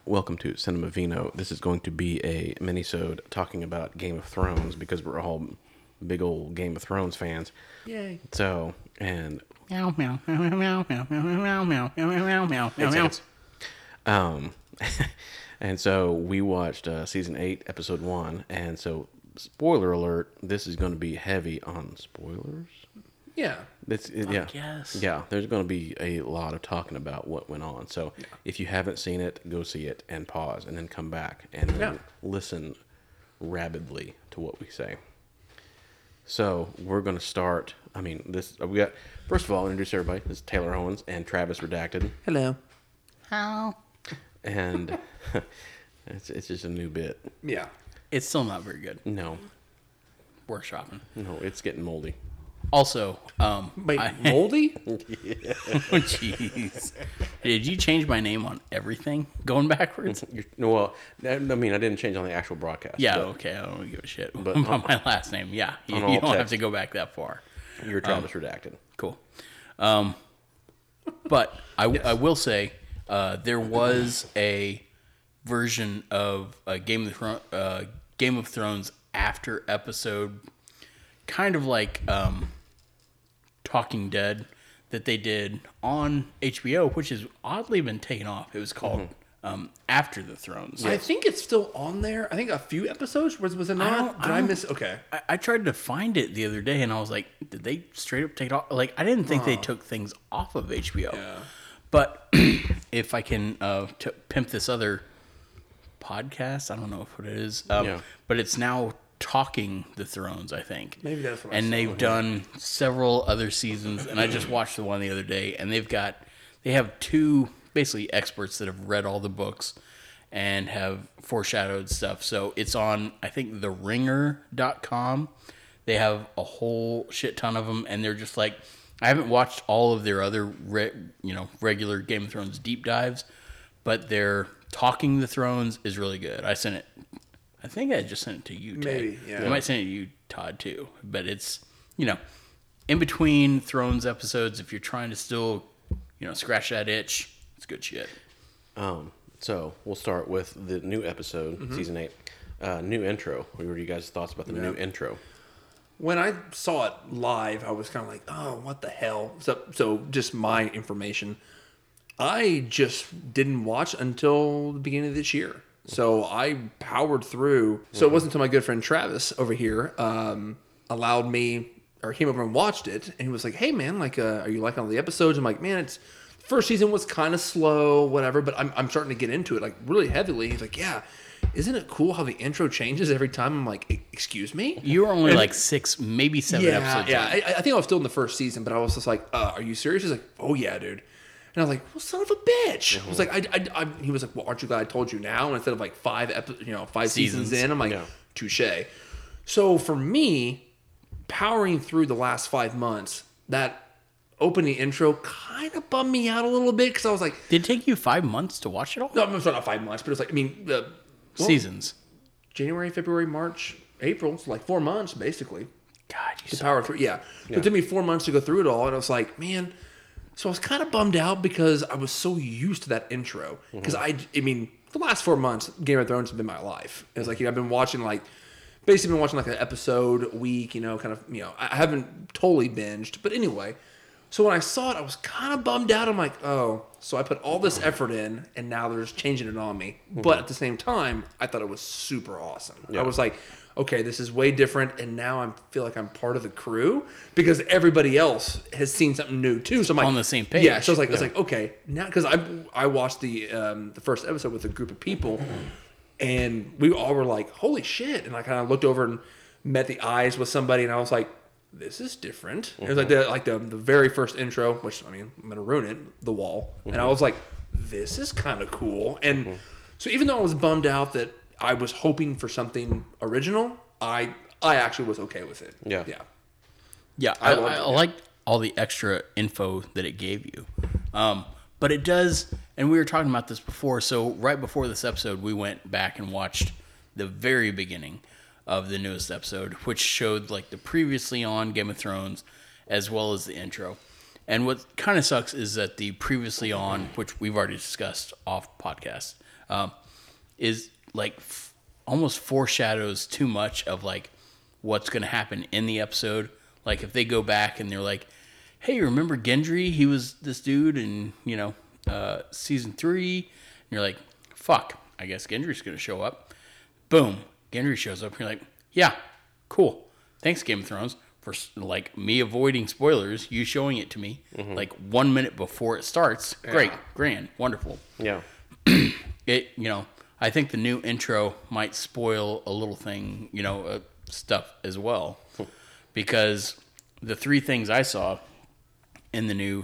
welcome to Cinema Vino. This is going to be a mini-sode talking about Game of Thrones because we're all big old Game of Thrones fans. Yay. So, and... Meow, meow, meow, meow, meow, meow, meow, meow, meow, meow, meow, meow. And so we watched Season 8, Episode 1, and so, spoiler alert, this is going to be heavy on spoilers. Yeah. Yes. Yeah, there's going to be a lot of talking about what went on. So if you haven't seen it, go see it and pause and then come back and then listen rabidly to what we say. So we're going to start. I mean, we got, first of all, introduce everybody. This is Taylor Owens and Travis Redacted. Hello. How? And it's just a new bit. Yeah. It's still not very good. No, Workshopping. it's getting moldy. Also, Wait, moldy? oh jeez, did you change my name on everything going backwards? Well, I mean, I didn't change on the actual broadcast. Yeah, but okay, I don't give a shit But about my last name. Yeah, you on all don't have text. to go back that far. You're Travis Redacted. Cool. But I will say there was a version of Game of Thrones after episode, kind of like Talking Dead, that they did on HBO, which has oddly been taken off. It was called After the Thrones. I think it's still on there. I think a few episodes. Was it not? Did I miss? Okay. I tried to find it the other day, and I was like, did they straight up take it off? Like, I didn't think they took things off of HBO. Yeah. But if I can pimp this other podcast, I don't know what it is, but it's now Talking the Thrones, I think. Maybe that's what I And saw. they've done several other seasons, and I just watched the one the other day, and they have two basically experts that have read all the books and have foreshadowed stuff. So it's on, I think, theringer.com. They have a whole shit ton of them, and they're just like, I haven't watched all of their other regular Game of Thrones deep dives, but their Talking the Thrones is really good. I think I just sent it to you, Ted. Maybe, yeah. I might send it to you, Todd, too. But it's, in between Thrones episodes, if you're trying to still, scratch that itch, it's good shit. So we'll start with the new episode, Season 8. New intro. What were you guys' thoughts about the new intro? When I saw it live, I was kind of like, oh, what the hell? So just my information. I just didn't watch until the beginning of this year. So I powered through. So it wasn't until my good friend Travis over here allowed me, or came over and watched it. And he was like, hey, man, are you liking all the episodes? I'm like, man, first season was kind of slow, whatever. But I'm starting to get into it, like, really heavily. He's like, yeah. Isn't it cool how the intro changes every time? I'm like, excuse me? You were only like 6, maybe 7 episodes. Yeah, I think I was still in the first season, but I was just like, are you serious? He's like, oh, yeah, dude. And I was like, well, son of a bitch. I was like, he was like, well, aren't you glad I told you now? And instead of like 5 seasons in, I'm like, touche. So for me, powering through the last 5 months, that opening intro kind of bummed me out a little bit because I was like, Did it take you 5 months to watch it all? no, it's not 5 months, but it was like, Seasons. January, February, March, April. It's like 4 months, basically. God, you To suck. power through. Yeah. It took me 4 months to go through it all. And I was like, man. So I was kind of bummed out because I was so used to that intro. Because I mean, the last 4 months, Game of Thrones has been my life. It's like, I've been watching basically been watching like an episode a week, I haven't totally binged. But anyway, so when I saw it, I was kind of bummed out. I'm like, oh, so I put all this effort in and now they're just changing it on me. But at the same time, I thought it was super awesome. I was like, okay, this is way different. And now I feel like I'm part of the crew because everybody else has seen something new too. So I'm like, On the same page. Yeah. So it's like, okay, now, because I watched the first episode with a group of people and we all were like, holy shit. And I kind of looked over and met the eyes with somebody and I was like, this is different. It was like the very first intro, which, I mean, I'm going to ruin it, The Wall. And I was like, this is kind of cool. And so even though I was bummed out that I was hoping for something original, I actually was okay with it. Yeah. Yeah. Yeah, I like all the extra info that it gave you. But it does, and we were talking about this before, so right before this episode, we went back and watched the very beginning of the newest episode, which showed like the previously on Game of Thrones, as well as the intro. And what kind of sucks is that the previously on, which we've already discussed off podcast, is like almost foreshadows too much of like what's going to happen in the episode. Like if they go back and they're like, hey, remember Gendry? He was this dude in, season 3. And you're like, fuck, I guess Gendry's going to show up. Boom, Gendry shows up. And you're like, yeah, cool. Thanks, Game of Thrones, for like me avoiding spoilers, you showing it to me like 1 minute before it starts. Great, grand, wonderful. Yeah. I think the new intro might spoil a little thing, stuff as well. Because the 3 things I saw in the new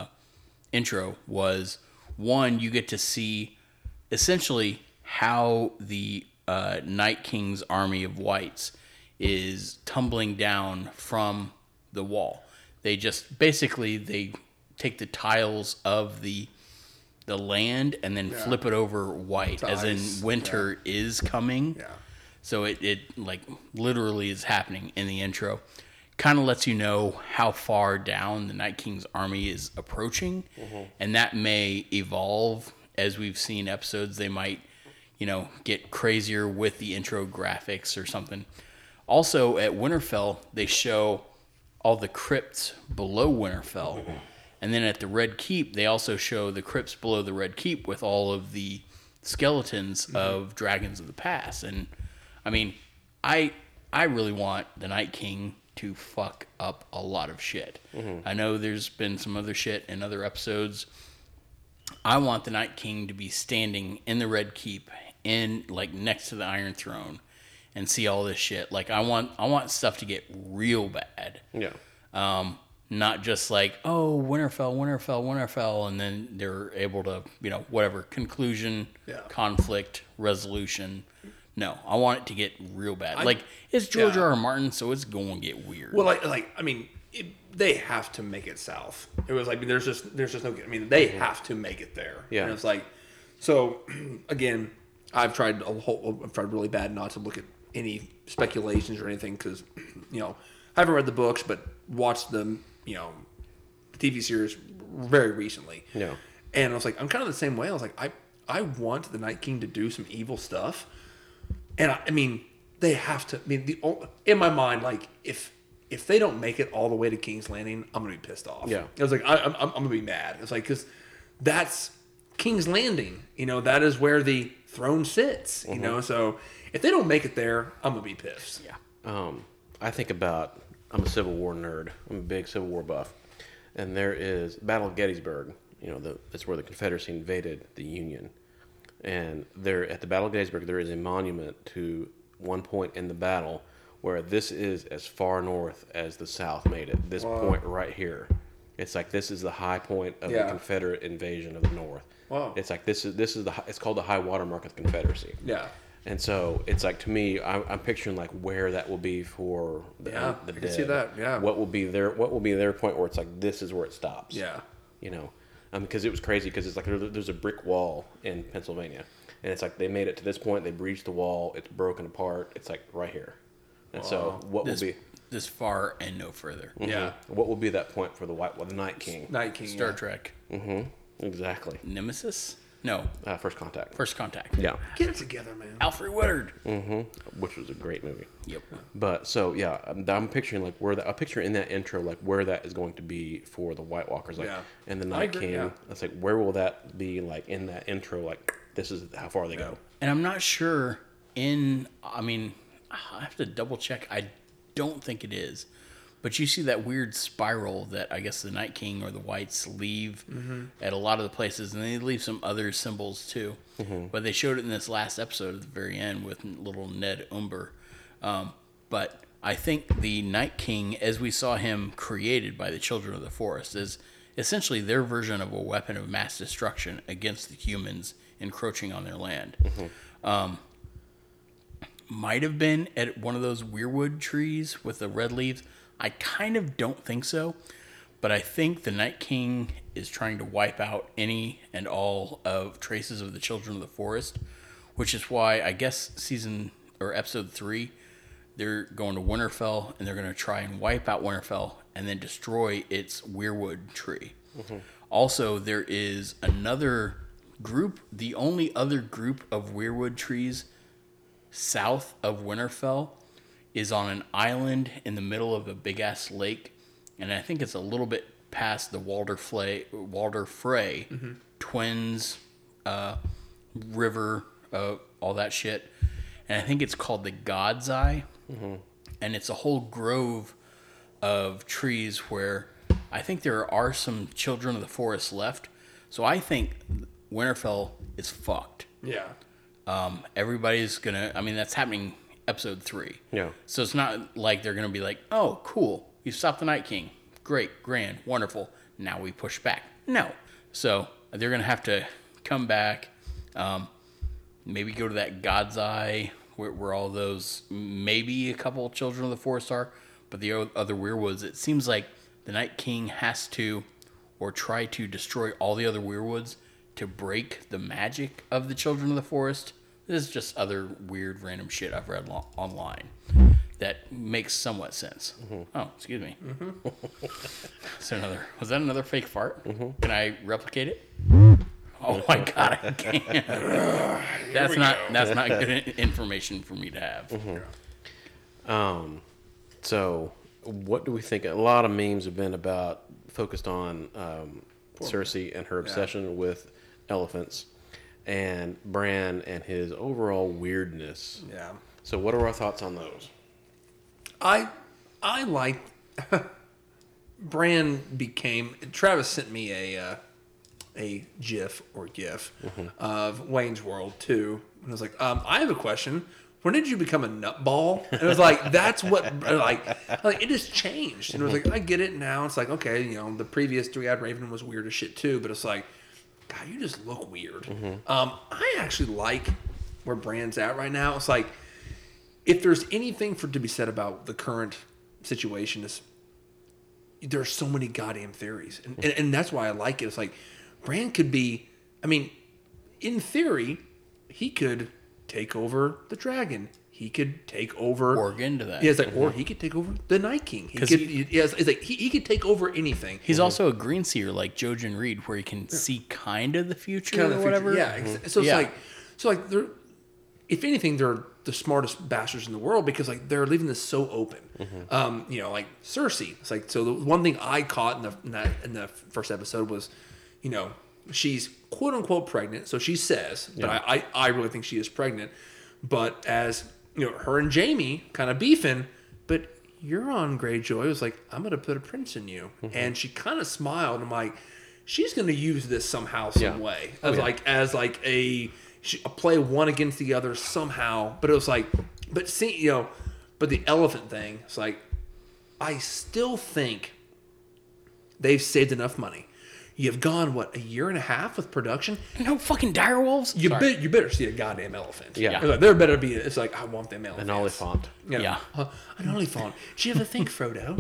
intro was, 1, you get to see essentially how the Night King's army of whites is tumbling down from the wall. They just basically they take the tiles of the land and then flip it over white, as in winter is coming. Yeah. So it like literally is happening in the intro. Kind of lets you know how far down the Night King's army is approaching, and that may evolve as we've seen episodes. They might, get crazier with the intro graphics or something. Also, at Winterfell, they show all the crypts below Winterfell. And then at the Red Keep, they also show the crypts below the Red Keep with all of the skeletons of dragons of the past. And, I mean, I really want the Night King to fuck up a lot of shit. I know there's been some other shit in other episodes. I want the Night King to be standing in the Red Keep, next to the Iron Throne, and see all this shit. Like I want stuff to get real bad. Yeah. Not just like, oh, Winterfell, and then they're able to, whatever, conclusion, conflict, resolution. No, I want it to get real bad. It's George R. R. Martin, so it's going to get weird. Well, they have to make it south. It was like there's just no. I mean, they have to make it there. Yeah. And it's like, so again, I've tried really bad not to look at any speculations or anything because, I haven't read the books, but watched them, the TV series very recently. Yeah. And I was like, I'm kind of the same way. I was like, I want the Night King to do some evil stuff, and I mean, they have to. I mean, in my mind, like if they don't make it all the way to King's Landing, I'm gonna be pissed off. Yeah. I was like, I'm gonna be mad. It's like because that's King's Landing. That is where the throne sits. So if they don't make it there, I'm gonna be pissed. Yeah. I think about, I'm a Civil War nerd. I'm a big Civil War buff. And there is Battle of Gettysburg. That's where the Confederacy invaded the Union. And there at the Battle of Gettysburg, there is a monument to one point in the battle where this is as far north as the South made it. This point right here. It's like this is the high point of the Confederate invasion of the North. Wow. It's like this is it's called the high watermark of the Confederacy. Yeah. And so it's like, to me, I'm picturing like where that will be for the dead. I can see that. Yeah. What will be their point where it's like this is where it stops. Yeah. Because it was crazy because it's like there's a brick wall in Pennsylvania, and it's like they made it to this point, they breached the wall, it's broken apart, it's like right here. And so what will be this far and no further? Yeah. What will be that point for the Night King? Night King. Star Trek. Exactly. Nemesis? No. First Contact. First Contact. Yeah. Get it together, man. Alfred Woodard. Which was a great movie. Yep. But so yeah, I'm picturing like where I'm picturing in that intro like where that is going to be for the White Walkers, like, and the Night King. Yeah. It's like where will that be like in that intro? Like this is how far they go. And I'm not sure. I have to double check. I don't think it is. But you see that weird spiral that I guess the Night King or the Whites leave at a lot of the places, and they leave some other symbols too. But they showed it in this last episode at the very end with little Ned Umber. But I think the Night King, as we saw him created by the Children of the Forest, is essentially their version of a weapon of mass destruction against the humans encroaching on their land. Might have been at one of those weirwood trees with the red leaves. I kind of don't think so, but I think the Night King is trying to wipe out any and all of traces of the Children of the Forest, which is why I guess episode 3, they're going to Winterfell and they're going to try and wipe out Winterfell and then destroy its weirwood tree. Also, there is another group, the only other group of weirwood trees south of Winterfell is on an island in the middle of a big ass lake, and I think it's a little bit past the Walder Frey Twins River, all that shit, and I think it's called the God's Eye, and it's a whole grove of trees where I think there are some children of the forest left. So I think Winterfell is fucked. Yeah. Everybody's gonna. I mean, that's happening episode 3. Yeah. So it's not like they're gonna be like, "Oh, cool, you stopped the Night King, great, grand, wonderful. Now we push back." No. So they're gonna have to come back. Maybe go to that God's Eye where all those, maybe a couple of children of the forest are, but the other weirwoods. It seems like the Night King has to, or try to destroy all the other weirwoods to break the magic of the children of the forest. This is just other weird random shit I've read online that makes somewhat sense. Oh, excuse me. Was that another fake fart? Can I replicate it? Oh my god, I can't. That's not good information for me to have. So, what do we think? A lot of memes have been focused on Cersei and her obsession with elephants, and Bran and his overall weirdness. Yeah. So, what are our thoughts on those? I like Bran became. Travis sent me a GIF of Wayne's World 2, and I was like, I have a question. When did you become a nutball? And it was like, that's what, like it has changed. And it was like, I get it now. It's like, okay, the previous Three-Eyed Raven was weird as shit too, but it's like, God, you just look weird. I actually like where Bran's at right now. It's like, if there's anything to be said about the current situation, is there's so many goddamn theories. And that's why I like it. It's like, Bran could be, I mean, in theory, he could take over the dragon. He could take over, or get into that. Yeah, it's like, or he could take over the Night King. It's like he could take over anything. He's also a green seer like Jojen Reed, where he can see kind of the future or whatever. Yeah. So it's like they're, if anything, they're the smartest bastards in the world, because like they're leaving this so open. Like Cersei. It's like, so the one thing I caught in the first episode was, she's quote unquote pregnant. So she says, but I really think she is pregnant. But as her and Jaime kind of beefing, but Euron Greyjoy was like, I'm going to put a prince in you. And she kind of smiled. I'm like, she's going to use this somehow, some way. As a play one against the other somehow. But it was like, but the elephant thing, it's like, I still think they've saved enough money. You've gone, a year and a half with production? No fucking direwolves? You better see a goddamn elephant. Yeah. It's like, there better be, it's like, I want them elephants. An Oliphant. Yeah. An Oliphant. Do you ever think, Frodo?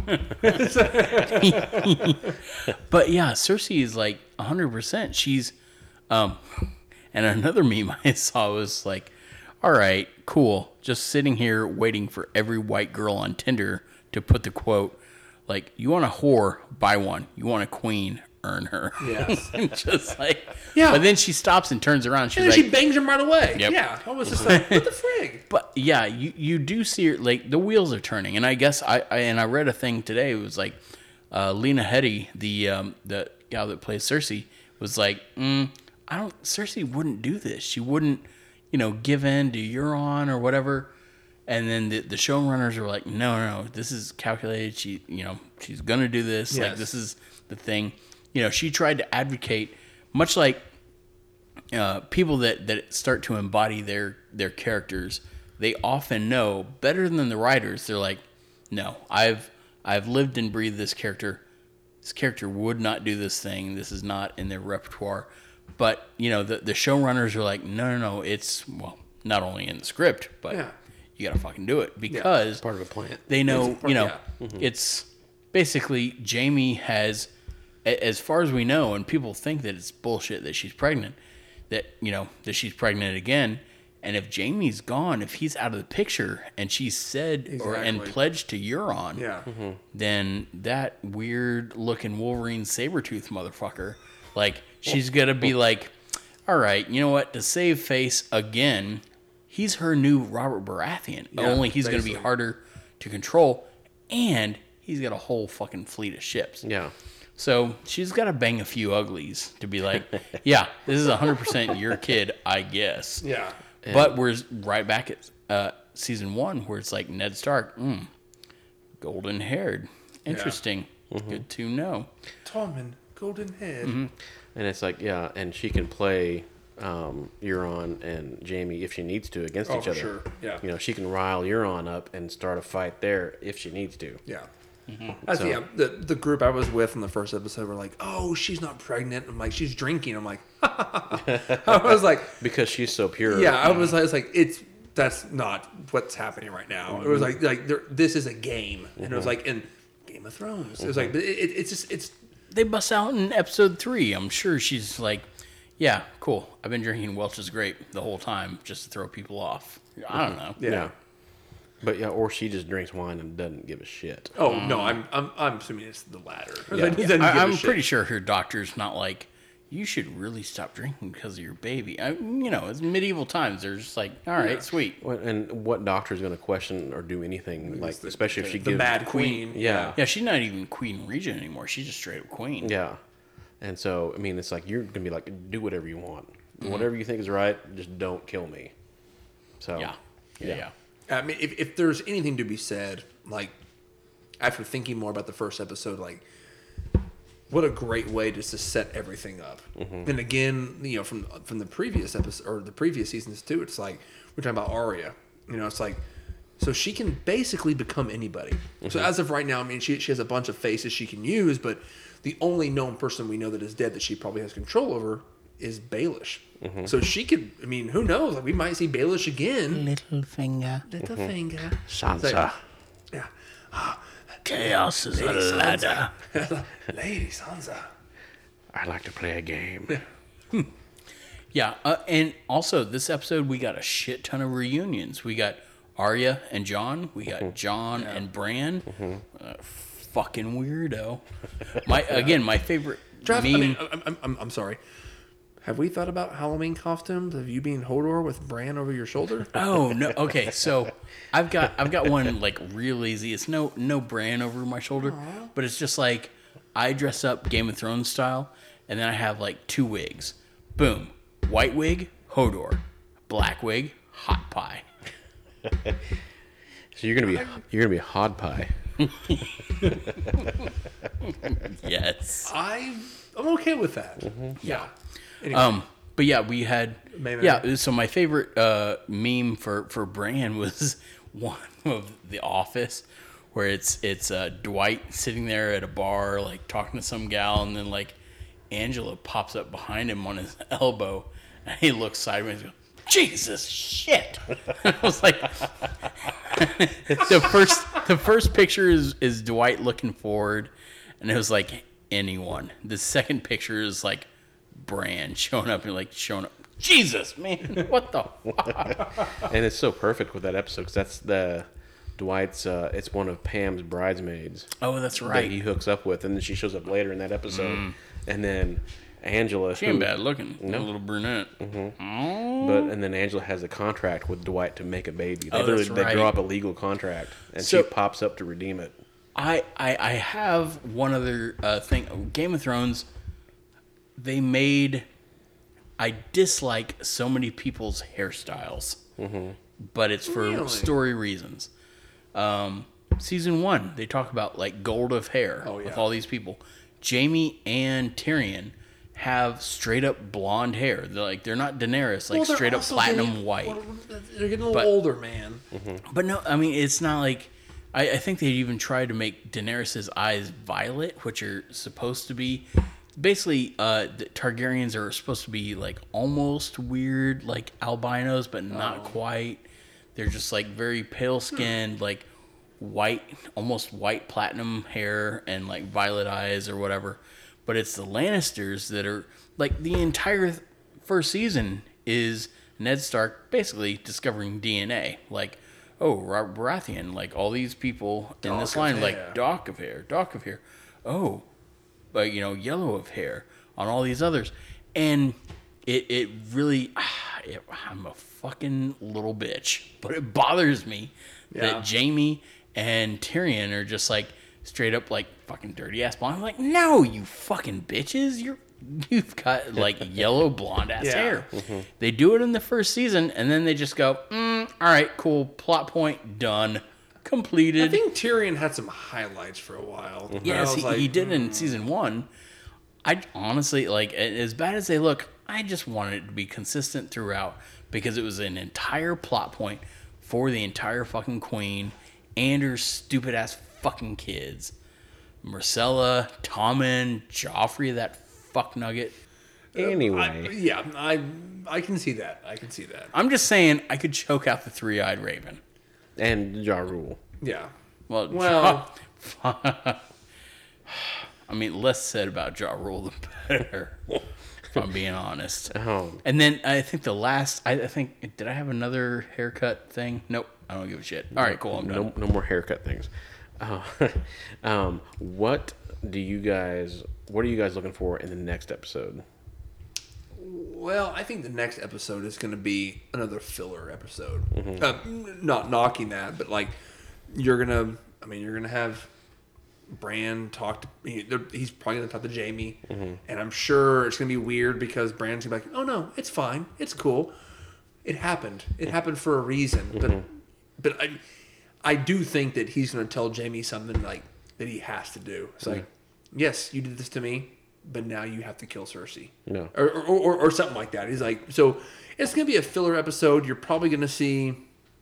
But yeah, Cersei is like 100%. She's, and another meme I saw was like, all right, cool. Just sitting here waiting for every white girl on Tinder to put the quote, like, you want a whore, buy one. You want a queen, earn her. Yes. Just like, yeah. But then she stops and turns around. She's and then like, she bangs him right away. Yep. Yeah. I was just like, what the frig? But yeah, you do see her, like, the wheels are turning. And I guess I read a thing today. It was like, Lena Headey, the gal that plays Cersei, was like, Cersei wouldn't do this. She wouldn't, give in to Euron or whatever. And then the showrunners were like, no, this is calculated. She's gonna do this. Yes. Like, this is the thing. She tried to advocate, much like people that start to embody their characters. They often know better than the writers. They're like, no, I've lived and breathed this character. This character would not do this thing. This is not in their repertoire. But the showrunners are like, no, it's, well, not only in the script, but you gotta fucking do it, because Part of a plan. they know, it's basically Jaime has, as far as we know, and people think that it's bullshit that she's pregnant, that she's pregnant again. And if Jamie's gone, if he's out of the picture, and she's said and Exactly. pledged to Euron, Yeah. then that weird looking Wolverine Sabretooth motherfucker, like, she's gonna be like, all right, you know what? To save face again, he's her new Robert Baratheon. Only he's gonna be basically. harder to control, and he's got a whole fucking fleet of ships. Yeah. So she's got to bang a few uglies to be like, yeah, this is 100% your kid, I guess. Yeah. But we're right back at season 1 where it's like Ned Stark, golden haired. Interesting. Good to know. Tommen, golden head. And it's like, yeah, and she can play Euron and Jamie if she needs to against each for other. sure. Yeah. You know, she can rile Euron up and start a fight there if she needs to. Yeah. The group I was with in the first episode were like, "Oh, she's not pregnant." I'm like, "She's drinking." I'm like, I was like, Because she's so pure. yeah, I was like, that's not what's happening right now. It was like this is a game, and it was like in Game of Thrones. It was like it's They bust out in episode 3. I'm sure she's like, yeah, cool. I've been drinking Welch's grape the whole time just to throw people off. I don't know. Yeah. But yeah, or she just drinks wine and doesn't give a shit. Oh no, I'm assuming it's the latter. Yeah. Doesn't give a I'm shit. pretty sure her doctor's not like, you should really stop drinking because of your baby. It's medieval times. They're just like, all right, sweet. And what doctor is going to question or do anything like, especially if she the gives Mad Queen. Yeah. Yeah, she's not even Queen Regent anymore. She's just straight up Queen. Yeah. And so, I mean, it's like, you're going to be like, do whatever you want. Whatever you think is right, just don't kill me. So, Yeah. I mean, if there's anything to be said, like after thinking more about the first episode, like what a great way just to set everything up. And again, from the previous episode or the previous seasons too, it's like we're talking about Arya. It's like so she can basically become anybody. So as of right now, I mean, she has a bunch of faces she can use, but the only known person we know that is dead that she probably has control over is Baelish. So she could, I mean, who knows? Like we might see Baelish again. Littlefinger. Littlefinger. Sansa. Yeah. Chaos is a ladder. Lady Sansa. I like to play a game. Yeah, and also this episode we got a shit ton of reunions. We got Arya and Jon. We got Jon and Bran. Fucking weirdo. My favorite Trav, meme. I'm sorry. Have we thought about Halloween costumes of you being Hodor with Bran over your shoulder? Oh no. Okay, so I've got one like real easy. It's no Bran over my shoulder, but it's just like I dress up Game of Thrones style, and then I have like 2 wigs. Boom, white wig, Hodor, black wig, Hot Pie. So you're gonna be Hot Pie. Yes. I'm okay with that. Yeah. Anyway, But yeah, we had Maybe. yeah. So my favorite meme for Bran was one of The Office, where it's Dwight sitting there at a bar like talking to some gal, and then like Angela pops up behind him on his elbow, and he looks sideways and goes, Jesus shit. I was like, the first picture is Dwight looking forward, and it was like anyone. The second picture is like Bran showing up and like showing up. Jesus, man, what the fuck? And it's so perfect with that episode because that's the Dwight's. It's one of Pam's bridesmaids. Oh, that's That right. he hooks up with, and then she shows up later in that episode, and then Angela. She ain't bad looking. No. A little brunette. And then Angela has a contract with Dwight to make a baby. They Oh, that's they right. draw up a legal contract, and So- she pops up to redeem it. I have one other thing. Game of Thrones, they made. I dislike so many people's hairstyles, but it's for Really? story reasons. Season 1, they talk about like gold of hair Oh, yeah. with all these people. Jaime and Tyrion have straight up blonde hair. They're not Daenerys, like well, they're straight up also platinum getting- white. well, they're getting a little But- older, man. But no, I mean, it's not like... I think they even tried to make Daenerys' eyes violet, which are supposed to be... Basically, the Targaryens are supposed to be, like, almost weird, like, albinos, but not quite. They're just, like, very pale-skinned, like, white, almost white platinum hair and, like, violet eyes or whatever. But it's the Lannisters that are... Like, the entire first season is Ned Stark basically discovering DNA. Like, oh, Robert Baratheon, like all these people in this line, like Dock of Hair. Oh, but Yellow of Hair on all these others. And it really, I'm a fucking little bitch, but it bothers me that Jaime and Tyrion are just like straight up like fucking dirty ass blonde. I'm like, no, you fucking bitches, you've got like yellow blonde ass hair. Mm-hmm. They do it in the first season, and then they just go, all right, cool, plot point done, completed. I think Tyrion had some highlights for a while. Mm-hmm. Yes, he did in season 1. I honestly, like, as bad as they look, I just wanted it to be consistent throughout because it was an entire plot point for the entire fucking queen and her stupid ass fucking kids. Myrcella, Tommen, Joffrey, that fuck nugget. Anyway. I can see that. I'm just saying I could choke out the 3-eyed raven. And Ja Rule. Yeah. Well, I mean, less said about Ja Rule, the better, if I'm being honest. Oh. And then I think the last, I think, did I have another haircut thing? Nope, I don't give a shit. All right, cool, I'm done. No more haircut things. What are you guys looking for in the next episode? Well, I think the next episode is going to be another filler episode. Mm-hmm. Not knocking that, but like you're gonna have Bran talk to. He's probably going to talk to Jaime, and I'm sure it's going to be weird because Bran's going to be like, "Oh no, it's fine, it's cool. It happened. It happened for a reason." But I do think that he's going to tell Jaime something like that he has to do. It's like, yes, you did this to me, but now you have to kill Cersei. No. Or something like that. He's like, so it's going to be a filler episode. You're probably going to see,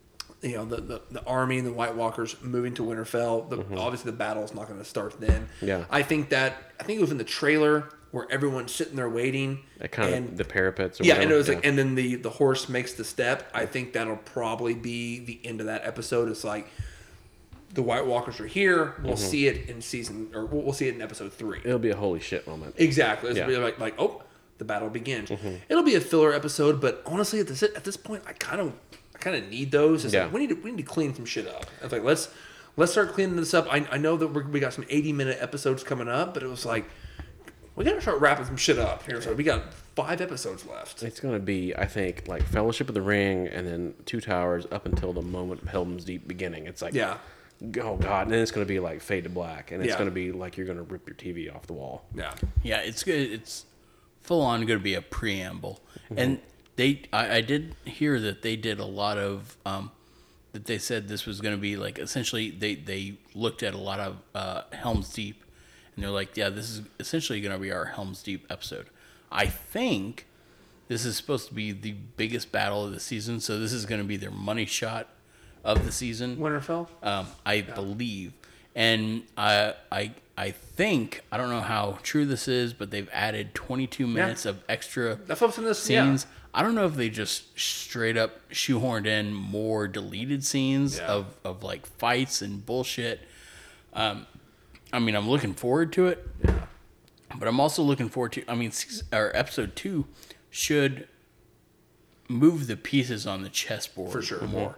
the army and the White Walkers moving to Winterfell. Obviously, the battle's not going to start then. Yeah. I think it was in the trailer where everyone's sitting there waiting. That kind of the parapets. Or whatever. And it was like, and then the horse makes the step. I think that'll probably be the end of that episode. It's like the White Walkers are here. We'll see it in we'll see it in episode 3. It'll be a holy shit moment. Exactly. It'll be like oh, the battle begins. It'll be a filler episode, but honestly, at this point, I kind of need those. It's like we need to clean some shit up. I was like, let's start cleaning this up. I know that we got some 80-minute episodes coming up, but it was like, we got to start wrapping some shit up here. So we got 5 episodes left. It's going to be, I think, like Fellowship of the Ring and then Two Towers up until the moment of Helm's Deep beginning. It's like, oh God. And then it's going to be like Fade to Black. And it's going to be like you're going to rip your TV off the wall. Yeah. Yeah, it's good. It's full on going to be a preamble. And I did hear that they did a lot of, that they said this was going to be like, essentially, they looked at a lot of Helm's Deep. And they're like, yeah, this is essentially going to be our Helm's Deep episode. I think this is supposed to be the biggest battle of the season, so this is going to be their money shot of the season. Winterfell? I believe. And I think, I don't know how true this is, but they've added 22 minutes of extra scenes. I don't know if they just straight up shoehorned in more deleted scenes of like fights and bullshit. I mean, I'm looking forward to it, but I'm also looking forward to. I mean, episode 2 should move the pieces on the chessboard for sure. More,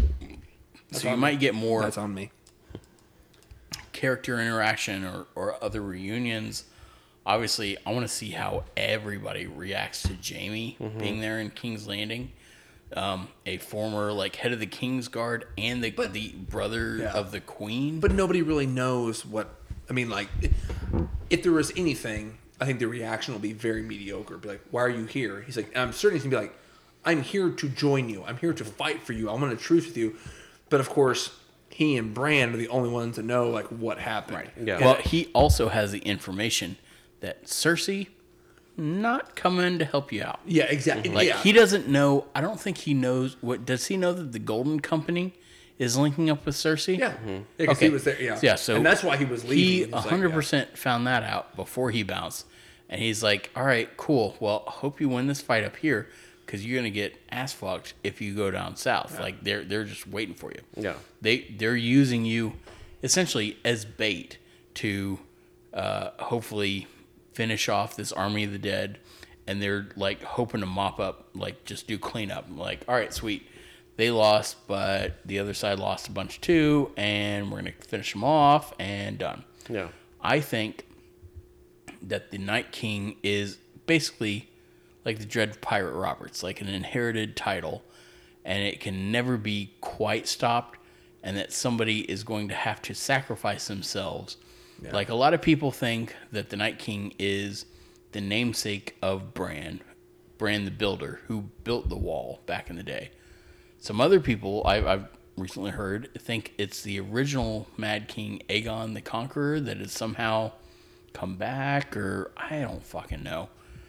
So you might get more. That's on me. Character interaction or other reunions. Obviously, I want to see how everybody reacts to Jaime being there in King's Landing. A former like head of the Kingsguard and the brother of the Queen. But nobody really knows what. I mean, like, if there was anything, I think the reaction will be very mediocre. Be like, "Why are you here?" He's like, "I'm certain he's gonna be like, I'm here to join you. I'm here to fight for you. I want a truce with you." But of course, he and Bran are the only ones that know like what happened. Right. Yeah. Well, he also has the information that Cersei not coming to help you out. Yeah, exactly. Like he doesn't know. I don't think he knows what. Does he know that the Golden Company is linking up with Cersei? Yeah, because he was there. Yeah, So and that's why he was leaving. He 100% found that out before he bounced, and he's like, "All right, cool. Well, I hope you win this fight up here, because you're gonna get ass fucked if you go down south. Like they're just waiting for you. Yeah, they're using you essentially as bait to hopefully finish off this army of the dead and they're like hoping to mop up, like just do cleanup. Like, all right, sweet. They lost, but the other side lost a bunch too, and we're going to finish them off and done. Yeah. I think that the Night King is basically like the Dread Pirate Roberts, like an inherited title, and it can never be quite stopped, and that somebody is going to have to sacrifice themselves. Yeah. Like a lot of people think that the Night King is the namesake of Bran the Builder, who built the wall back in the day. Some other people I've recently heard think it's the original Mad King Aegon the Conqueror that has somehow come back, or I don't fucking know.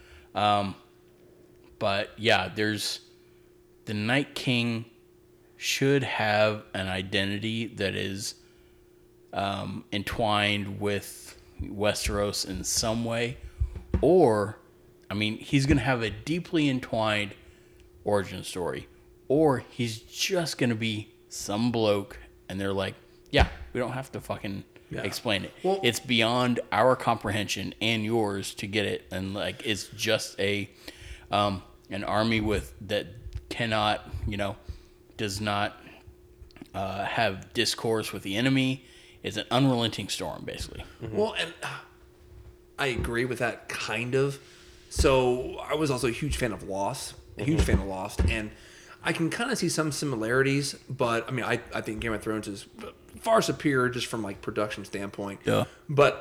But yeah, there's the Night King should have an identity that is entwined with Westeros in some way, or I mean, he's gonna have a deeply entwined origin story, or he's just gonna be some bloke, and they're like, yeah, we don't have to fucking explain it. Well, it's beyond our comprehension and yours to get it, and like it's just a an army that cannot, does not have discourse with the enemy. It's an unrelenting storm, basically. Mm-hmm. Well, and I agree with that kind of. So I was also a huge fan of Lost, and I can kind of see some similarities, but I mean, I think Game of Thrones is far superior just from like production standpoint. Yeah. But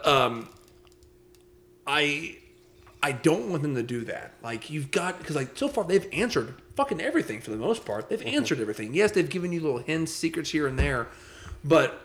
I don't want them to do that. Like you've got, because like so far they've answered fucking everything for the most part. They've answered everything. Yes, they've given you little hints, secrets here and there, but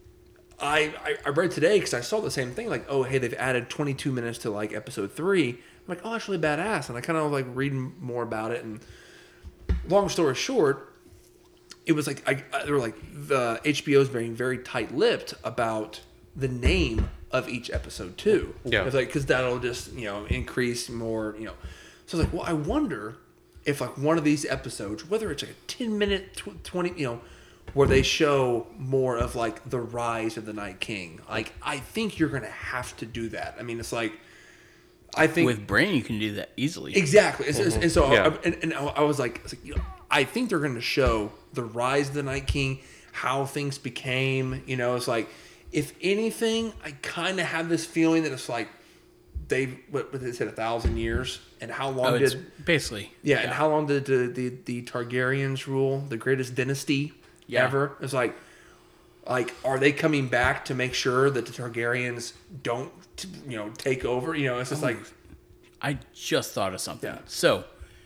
I read today because I saw the same thing. Like, oh hey, they've added 22 minutes to like episode 3. I'm like, oh, that's really badass. And I kind of like reading more about it. And long story short, it was like they were like the HBO's being very tight-lipped about the name of each episode too. Yeah, it's like because that'll just increase more. So I was like, well, I wonder if like one of these episodes, whether it's like a 10-minute, 20, where they show more of like the rise of the Night King. Like I think you're gonna have to do that. I mean, it's like I think with Bran you can do that easily. Exactly, and so I was like, I think they're gonna show the rise of the Night King, how things became. It's like if anything, I kind of have this feeling that it's like what they said 1,000 years, and how long did basically and how long did the Targaryens rule, the greatest dynasty ever? It's like are they coming back to make sure that the Targaryens don't take over? It's just like I just thought of something. Yeah. So,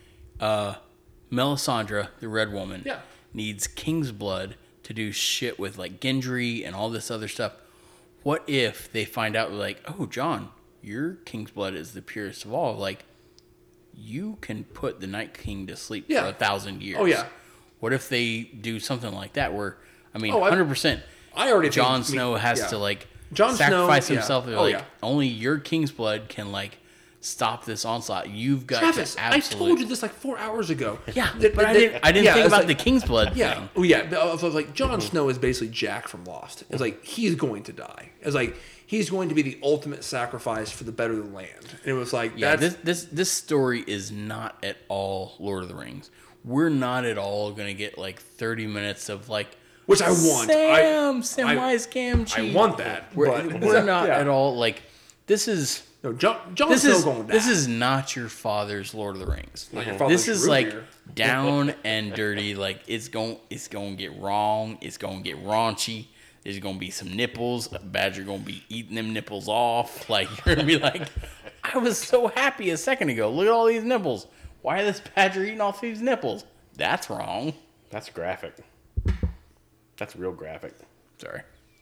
Melisandre, the Red Woman, needs King's blood to do shit with like Gendry and all this other stuff. What if they find out like, oh, Jon, your King's blood is the purest of all? Like, you can put the Night King to sleep for 1,000 years. Oh yeah. What if they do something like that? Where 100%. I already Jon Snow has to like sacrifice himself. Yeah. Only your King's blood can like stop this onslaught. You've got Travis, to absolutely. I told you this like 4 hours ago. Yeah, but I didn't think about the King's blood thing. Oh yeah, I was like Jon Snow is basically Jack from Lost. It's like he's going to die. It's like he's going to be the ultimate sacrifice for the better of the land. And it was like this story is not at all Lord of the Rings. We're not at all going to get like 30 minutes of like. Which I want. Samwise Gamgee. I want that. We're not at all like. This is. No, Jon Snow's going to die. This is not your father's Lord of the Rings. This is like down and dirty. Like it's going to get wrong. It's going to get raunchy. There's going to be some nipples. Badger going to be eating them nipples off. Like you're going to be like, I was so happy a second ago. Look at all these nipples. Why is this badger eating off these nipples? That's wrong. That's graphic. That's real graphic. Sorry.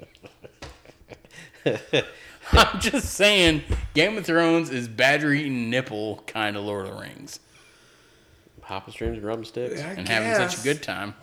I'm just saying, Game of Thrones is badger eating nipple kind of Lord of the Rings. Popping streams and rubbing sticks. And having such a good time.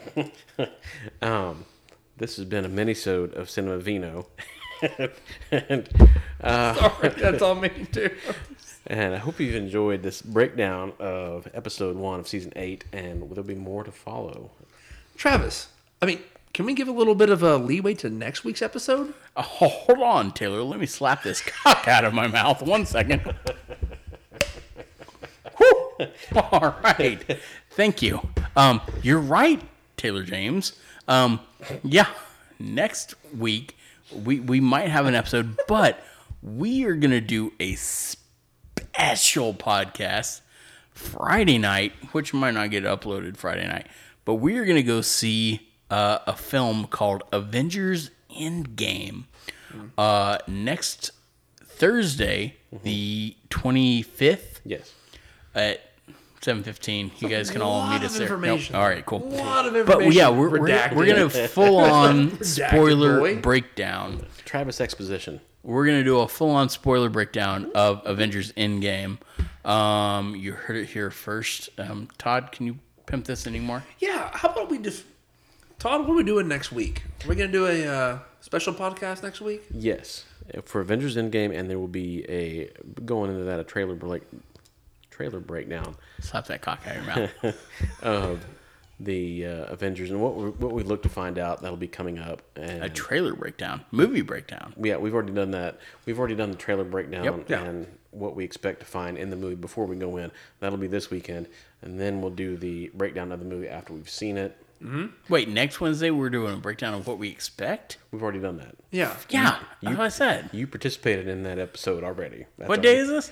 This has been a mini-sode of Cinema Vino. And, sorry, that's on me too. And I hope you've enjoyed this breakdown of episode 1 of season 8, and there'll be more to follow. Travis, I mean, can we give a little bit of a leeway to next week's episode? Oh, hold on, Taylor. Let me slap this cock out of my mouth. 1 second. Whew. All right. Thank you. You're right, Taylor James. Yeah, next week we might have an episode, but we are going to do a special podcast Friday night, which might not get uploaded Friday night, but we are going to go see a film called Avengers Endgame next Thursday, the 25th. Yes. At 7:15. You guys can all meet us there. Information. Nope. All right, cool. A lot of information. But yeah, we're gonna full on spoiler boy. breakdown. Travis exposition. We're gonna do a full on spoiler breakdown of Avengers Endgame. You heard it here first. Todd, can you pimp this anymore? Yeah, how about we just... Todd, what are we doing next week? Are we going to do a special podcast next week? Yes, for Avengers Endgame, and there will be going into that a trailer breakdown Slap that cock out of your mouth. of the Avengers and what we look to find out that'll be coming up. And A trailer breakdown, movie breakdown. yeah, we've already done that. We've already done the trailer breakdown Yep. Yeah. and what we expect to find in the movie before we go in. That'll be this weekend, and then we'll do the breakdown of the movie after we've seen it. Wait, next Wednesday we're doing a breakdown of what we expect. We've already done that. Yeah. Yeah, that's what I said. You participated in that episode already. That's What already- day is this?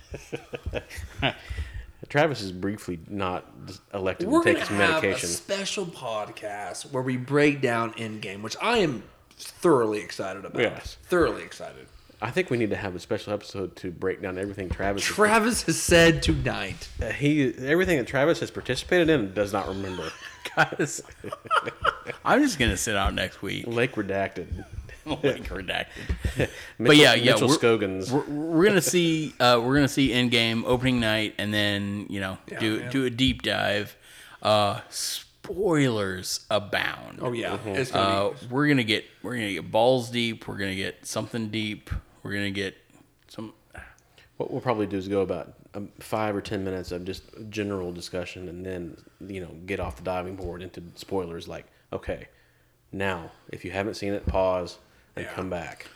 Travis is briefly not elected We're to take going to his have medication. a special podcast where we break down Endgame, which I am thoroughly excited about. Yes. Thoroughly excited. I think we need to have a special episode to break down everything Travis. Travis has said tonight. Everything that Travis has participated in does not remember. Guys, I'm just gonna sit out next week. Lake redacted. Like redacted. Mitchell, But yeah, Mitchell we're- Scogans. We're gonna see Endgame opening night, and then man. do a deep dive. Spoilers abound. Oh, yeah. It's gonna be... We're gonna get balls deep. We're gonna get something deep. We're gonna get some. What we'll probably do is go about 5 or 10 minutes of just general discussion, and then get off the diving board into spoilers. Like, okay, now if you haven't seen it, pause and come back.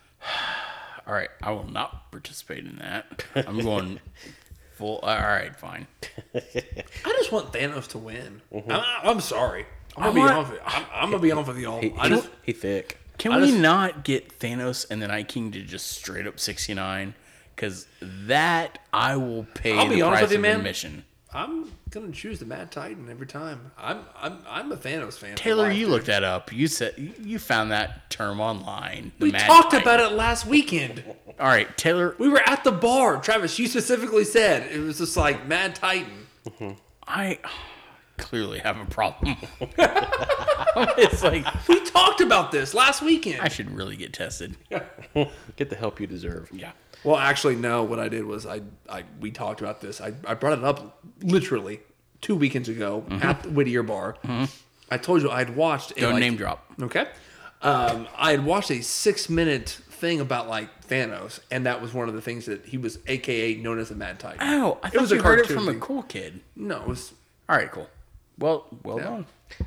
All right, I will not participate in that. I'm going full. All right, fine. I just want Thanos to win. I'm sorry. I'm gonna be honest with y'all. He thick. Can we not get Thanos and the Night King to just straight up 69? Because that I will pay I'll be the honest price with you, of man. admission. I'm gonna choose the Mad Titan every time. I'm a Thanos fan. for Taylor, life, you dude. looked that up. You said you found that term online. We talked about it last weekend. All right, Taylor. We were at the bar. Travis, you specifically said it was just like Mad Titan. I clearly have a problem. It's like We talked about this last weekend. I should really get tested. Get the help you deserve. Yeah. Well, actually, no. What I did was we talked about this. I brought it up literally 2 weekends ago at the Whittier Bar. I told you I'd watched. Don't name drop. Okay. I had watched a 6-minute thing about Thanos, and that was one of the things that he was, AKA known as the Mad Titan. Oh, I It thought was a you heard it cartoon from a thing. cool kid. No, it was. All right, cool. Well done.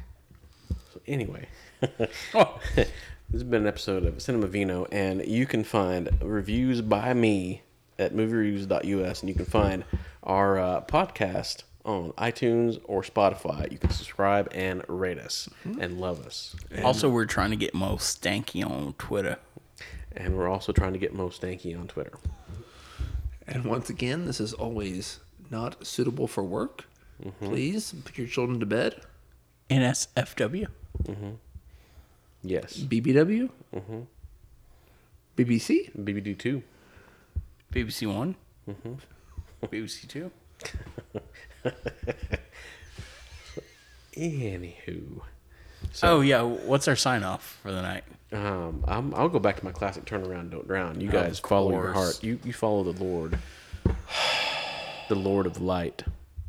So anyway, Oh, this has been an episode of Cinema Vino, and you can find reviews by me at moviereviews.us, and you can find our podcast on iTunes or Spotify. You can subscribe and rate us and love us. also, we're trying to get Mo Stanky on Twitter. And we're also trying to get Mo Stanky on Twitter. And once again, this is always not suitable for work. Please put your children to bed. NSFW. Yes. BBW. BBC. BBD2. BBC One. BBC Two. Anywho. Oh yeah, what's our sign off for the night? I'll go back to my classic turnaround, don't drown. You guys Of follow your course. heart. You follow the Lord. The Lord of light.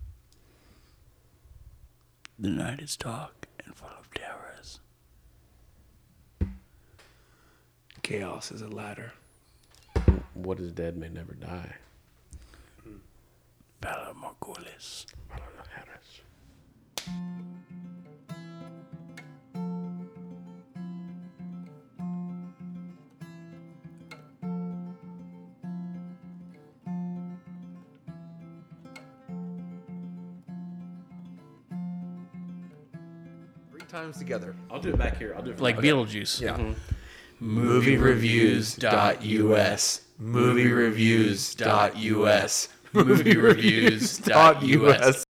The night is dark and full of terrors. Chaos is a ladder. What is dead may never die. Bella Morgulis. Harris. times together. I'll do it back here. I'll do it Like Beetlejuice. Yeah. Moviereviews.us. Moviereviews.us. Moviereviews.us.